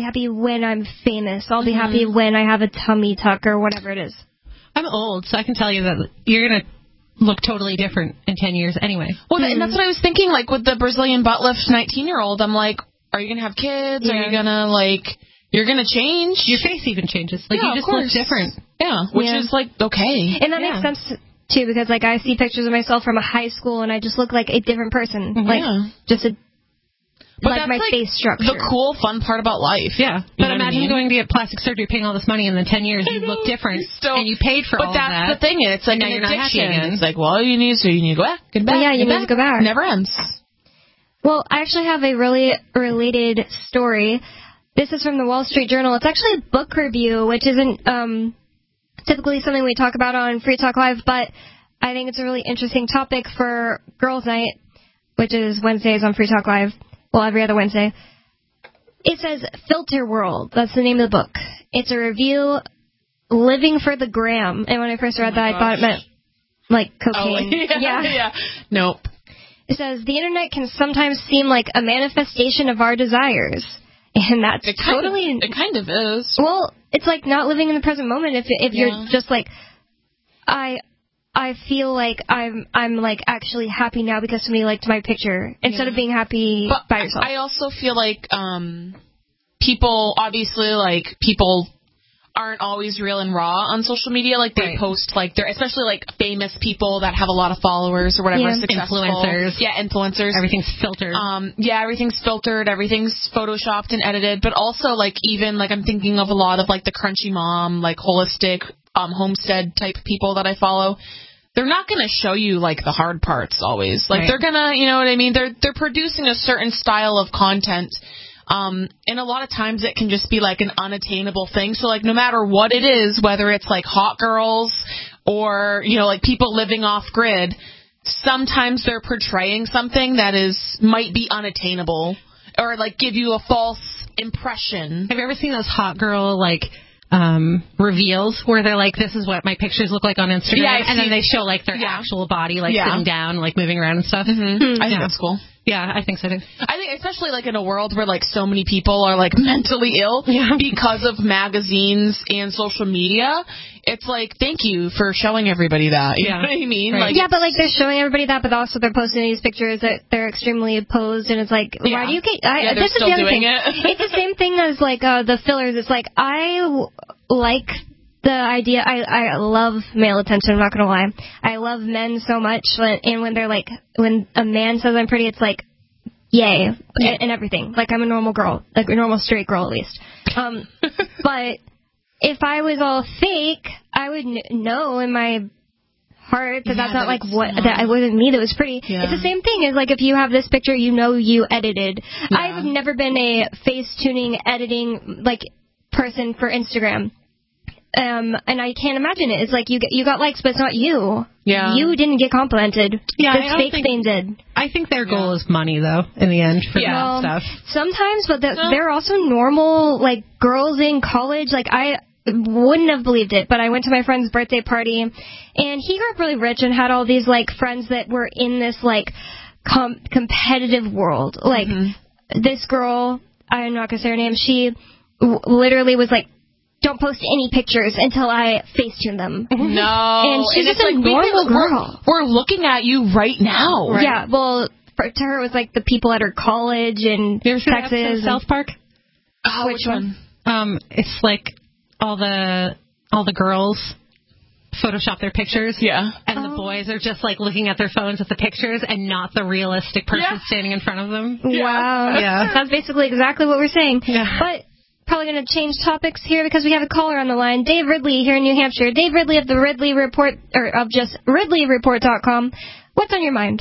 I'm famous. I'll be happy when I have a tummy tuck or whatever it is. I'm old, so I can tell you that you're going to look totally different in 10 years anyway. Well, and that's what I was thinking, like, with the Brazilian butt lift 19-year-old. I'm like, are you going to have kids? Yeah. Are you going to, like, you're going to change? Your face even changes. Like, you just look different. Yeah, which is, like, okay. And that makes sense, too, because, like, I see pictures of myself from a high school, and I just look like a different person. Like, just like my face structure. The cool, fun part about life. Yeah. But imagine going to get plastic surgery, paying all this money, and in 10 years you look different, and you paid for all of that. But that's the thing. It's like an addiction. It's like, well, you need to go back, get back. Well, yeah, you need to go back. It never ends. Well, I actually have a really related story. This is from the Wall Street Journal. It's actually a book review, which isn't typically something we talk about on Free Talk Live, but I think it's a really interesting topic for Girls Night, which is Wednesdays on Free Talk Live. Well, every other Wednesday. It says Filter World. That's the name of the book. It's a review, Living for the Gram. And when I first read that, I thought it meant, like, cocaine. Oh, yeah. Nope. It says, the internet can sometimes seem like a manifestation of our desires. And that's it kind of is. Well, it's like not living in the present moment if you're just like, I feel like I'm like actually happy now because somebody liked my picture instead of being happy by yourself. I also feel like people aren't always real and raw on social media. Like they post like they're especially like famous people that have a lot of followers or whatever, successful influencers. Yeah, influencers. Everything's filtered. Everything's filtered. Everything's photoshopped and edited. But also like even like I'm thinking of a lot of like the Crunchy Mom, like holistic homestead type people that I follow. They're not going to show you, like, the hard parts always. Like, they're going to, you know what I mean? They're producing a certain style of content. And a lot of times it can just be, like, an unattainable thing. So, like, no matter what it is, whether it's, like, hot girls or, you know, like, people living off-grid, sometimes they're portraying something that might be unattainable or, like, give you a false impression. Have you ever seen those hot girl, like, reveals where they're like, this is what my pictures look like on Instagram, and then they show like their actual body, like sitting down, like moving around and stuff. I think that's cool. Yeah, I think so too. I think especially like in a world where like so many people are like mentally ill because of magazines and social media, it's like, thank you for showing everybody that. You know what I mean? Right. Like, but like they're showing everybody that, but also they're posting these pictures that they're extremely posed, and it's like, why do you get? They're still doing it. It's the same thing as like the fillers. It's like like the idea. I love male attention. I'm not gonna lie. I love men so much, and when they're like, when a man says I'm pretty, it's like, yay, and everything. Like I'm a normal girl, like a normal straight girl at least. But if I was all fake, I would know in my heart, that that's not like what that it wasn't me that was pretty. Yeah. It's the same thing as like if you have this picture, you know you edited. Yeah. I've never been a face tuning editing like person for Instagram. And I can't imagine it. It's like you got likes, but it's not you. Yeah. You didn't get complimented. Yeah, this fake thing did. I think their goal is money, though, in the end, for that stuff. Sometimes, but they're also normal, like, girls in college. Like, I wouldn't have believed it, but I went to my friend's birthday party, and he got really rich and had all these, like, friends that were in this, like, competitive world. Like, this girl, I'm not going to say her name, she literally was like, don't post any pictures until I Facetune them. No. And she's just a normal girl. We're looking at you right now. Right? Yeah, well, to her, it was like the people at her college and you ever seen Texas. South Park? Oh, which one? It's like all the girls Photoshop their pictures. Yeah. And the boys are just like looking at their phones at the pictures and not the realistic person standing in front of them. Wow. Yeah. That's basically exactly what we're saying. Yeah. But probably going to change topics here because we have a caller on the line. Dave Ridley here in New Hampshire. Dave Ridley of the Ridley Report, or of just RidleyReport.com. What's on your mind?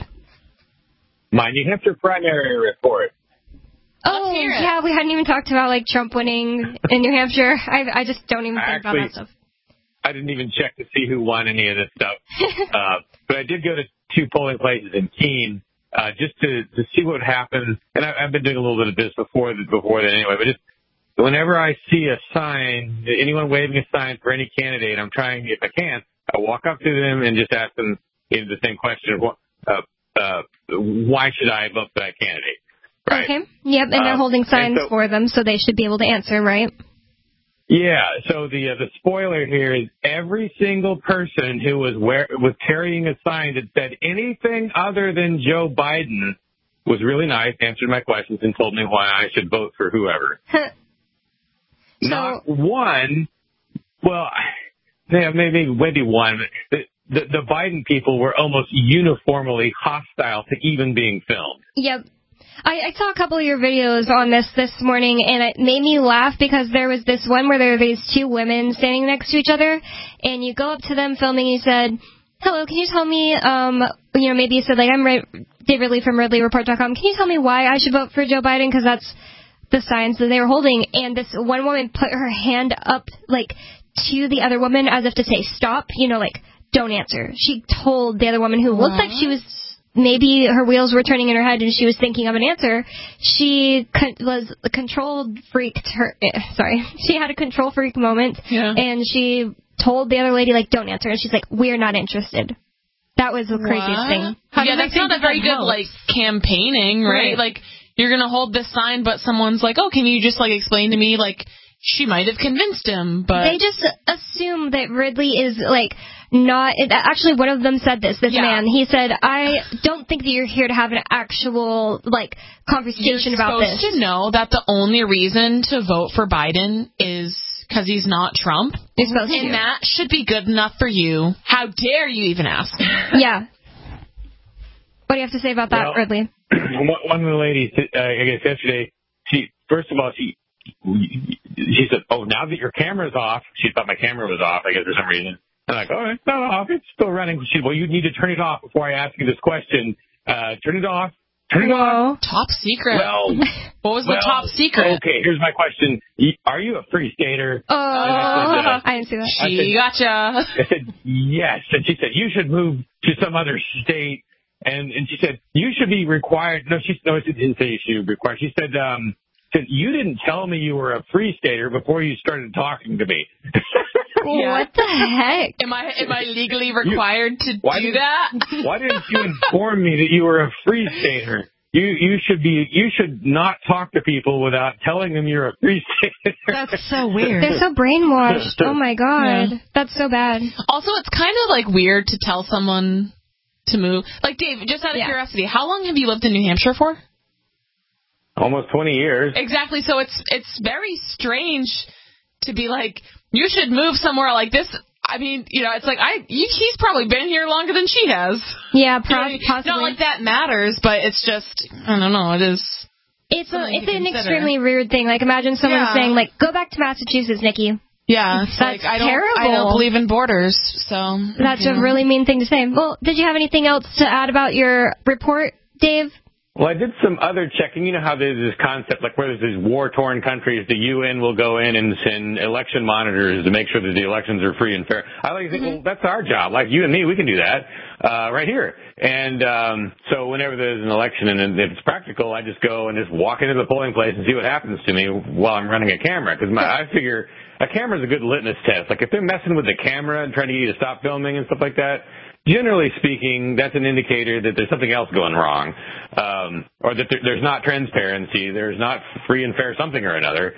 My New Hampshire primary report. Oh, yeah, we hadn't even talked about, like, Trump winning in New Hampshire. I just don't even think about that stuff. I didn't even check to see who won any of this stuff. But I did go to 2 polling places in Keene just to see what happened. And I've been doing a little bit of this before that anyway, but just whenever I see a sign, anyone waving a sign for any candidate, I'm trying, if I can, I walk up to them and just ask them the same question of why should I vote for that candidate? Right? Okay. Yep, and they're holding signs for them, so they should be able to answer, right? Yeah. So the spoiler here is every single person who was carrying a sign that said anything other than Joe Biden was really nice, answered my questions, and told me why I should vote for whoever. Not one. Well, yeah, maybe one. The Biden people were almost uniformly hostile to even being filmed. Yep. I saw a couple of your videos on this morning, and it made me laugh because there was this one where there were these 2 women standing next to each other, and you go up to them filming, and you said, hello, can you tell me, maybe you said, like, I'm Dave Ridley from RidleyReport.com. Can you tell me why I should vote for Joe Biden? Because that's the signs that they were holding. And this one woman put her hand up, like, to the other woman as if to say, stop, like, don't answer. She told the other woman who looked like she was, maybe her wheels were turning in her head and she was thinking of an answer. She was a control freak. She had a control freak moment. Yeah. And she told the other lady, like, don't answer. And she's like, we're not interested. That was the craziest thing. That's not a very good, like, campaigning, right? Like, you're going to hold this sign, but someone's like, oh, can you just, like, explain to me, like, she might have convinced him, but... They just assume that Ridley is, like, not... Actually, one of them said this man. He said, I don't think that you're here to have an actual, like, conversation about this. You're supposed to know that the only reason to vote for Biden is because he's not Trump. You're supposed to. And that should be good enough for you. How dare you even ask? Yeah. What do you have to say about that, Ridley? One of the ladies, I guess yesterday, she said, oh, now that your camera's off, she thought my camera was off, I guess, for some reason. I'm like, oh, it's not off, it's still running. She said, well, you need to turn it off before I ask you this question. Turn it off. Turn it off. Top secret. Well, what was the top secret? Okay, here's my question. Are you a free skater? Oh, I didn't see that. She gotcha. I said, yes. And she said, you should move to some other state. And she said, you should be required. No, she didn't say you should be required. She said, you didn't tell me you were a free skater before you started talking to me. What the heck? Am I legally required to do that? Why didn't you inform me that you were a free skater? You should not talk to people without telling them you're a free skater. That's so weird. They're so brainwashed. Oh my God. Yeah. That's so bad. Also, it's kind of like weird to tell someone to move. Like, Dave, just out of curiosity, how long have you lived in New Hampshire for? Almost 20 years. Exactly. So it's very strange to be like, you should move somewhere like this. I mean, it's like he's probably been here longer than she has. Yeah, possibly. Not like that matters, but it's just, I don't know, it is. It's an extremely weird thing. Like, imagine someone saying, like, go back to Massachusetts, Nikki. Yeah, it's That's like I terrible. don't believe in borders, so That's a really mean thing to say. Well, did you have anything else to add about your report, Dave? Well, I did some other checking. You know how there's this concept, like where there's these war-torn countries, the UN will go in and send election monitors to make sure that the elections are free and fair. I like to think, well, that's our job. Like you and me, we can do that right here. And so whenever there's an election and if it's practical, I just go and just walk into the polling place and see what happens to me while I'm running a camera. Because I figure a camera is a good litmus test. Like if they're messing with the camera and trying to get you to stop filming and stuff like that, generally speaking, that's an indicator that there's something else going wrong, or that there's not transparency, there's not free and fair something or another.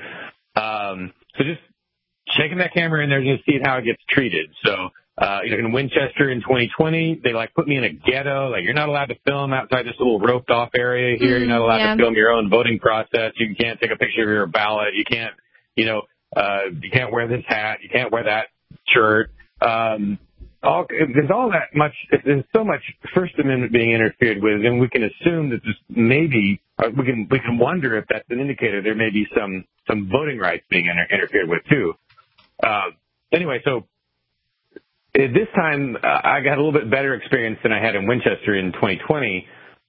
So just shaking that camera in there and seeing how it gets treated. So, in Winchester in 2020, they put me in a ghetto. Like, you're not allowed to film outside this little roped off area here. You're not allowed to film your own voting process. You can't take a picture of your ballot. You can't, you can't wear this hat. You can't wear that shirt. There's so much First Amendment being interfered with, and we can assume that we can wonder if that's an indicator there may be some voting rights being interfered with too. Anyway, so at this time I got a little bit better experience than I had in Winchester in 2020.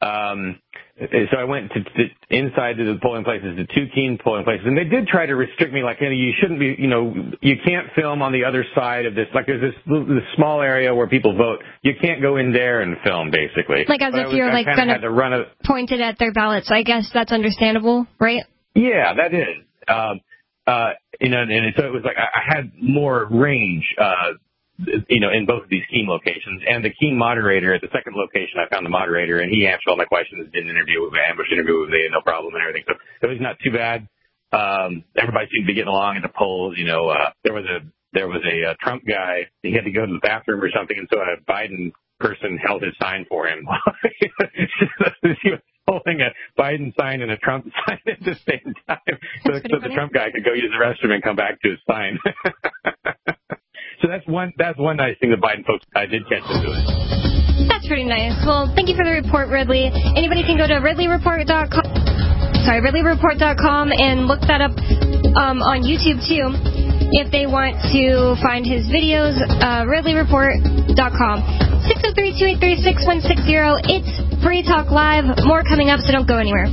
So I went inside to the polling places, the two Keene polling places, and they did try to restrict me, like, you shouldn't be, you can't film on the other side of this. Like, there's this small area where people vote. You can't go in there and film, basically. Like, as if you're, going to point it at their ballots. I guess that's understandable, right? Yeah, that is. And so it was like I had more range, in both of these Keene locations. And the Keene moderator at the second location, I found the moderator, and he answered all my questions, did an ambush interview with me, no problem and everything. So it was not too bad. Everybody seemed to be getting along at the polls. There was a Trump guy. He had to go to the bathroom or something, and so a Biden person held his sign for him. He was holding a Biden sign and a Trump sign at the same time, so the Trump guy could go use the restroom and come back to his sign. So that's one nice thing the Biden folks did catch them doing. That's pretty nice. Well, thank you for the report, Ridley. Anybody can go to ridleyreport.com and look that up on YouTube too if they want to find his videos. ridleyreport.com. 603-283-6160. It's Free Talk Live. More coming up, so don't go anywhere.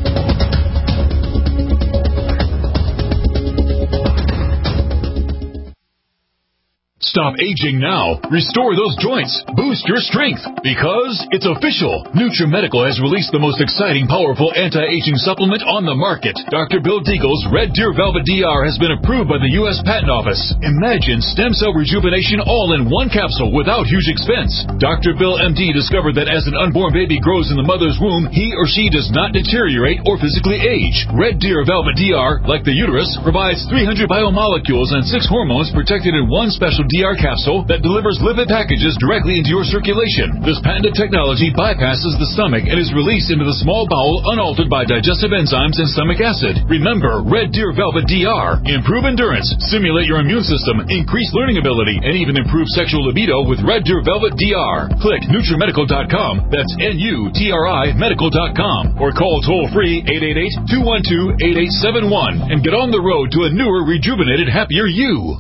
Stop aging now. Restore those joints. Boost your strength. Because it's official. NutriMedical has released the most exciting, powerful anti-aging supplement on the market. Dr. Bill Deagle's Red Deer Velvet DR has been approved by the U.S. Patent Office. Imagine stem cell rejuvenation all in one capsule without huge expense. Dr. Bill MD discovered that as an unborn baby grows in the mother's womb, he or she does not deteriorate or physically age. Red Deer Velvet DR, like the uterus, provides 300 biomolecules and 6 hormones protected in one special DR capsule that delivers lipid packages directly into your circulation. This patented technology bypasses the stomach and is released into the small bowel unaltered by digestive enzymes and stomach acid. Remember, Red Deer Velvet DR. Improve endurance, stimulate your immune system, increase learning ability, and even improve sexual libido with Red Deer Velvet DR. Click NutriMedical.com. That's NUTRI Medical.com. Or call toll-free 888-212-8871 and get on the road to a newer, rejuvenated, happier you.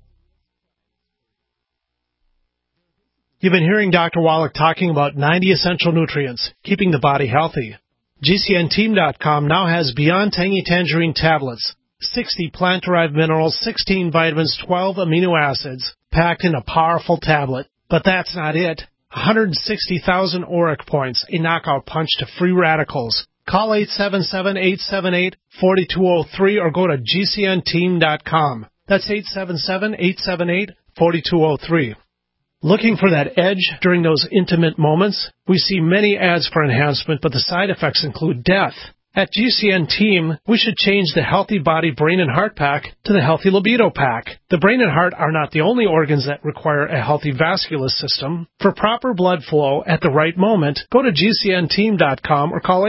You've been hearing Dr. Wallach talking about 90 essential nutrients, keeping the body healthy. GCNteam.com now has Beyond Tangy Tangerine tablets, 60 plant-derived minerals, 16 vitamins, 12 amino acids, packed in a powerful tablet. But that's not it. 160,000 auric points, a knockout punch to free radicals. Call 877-878-4203 or go to GCNteam.com. That's 877-878-4203. Looking for that edge during those intimate moments? We see many ads for enhancement, but the side effects include death. At GCN Team, we should change the Healthy Body, Brain, and Heart Pack to the Healthy Libido Pack. The brain and heart are not the only organs that require a healthy vascular system. For proper blood flow at the right moment, go to GCNteam.com or call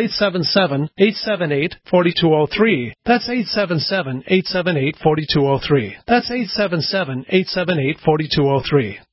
877-878-4203. That's 877-878-4203. That's 877-878-4203.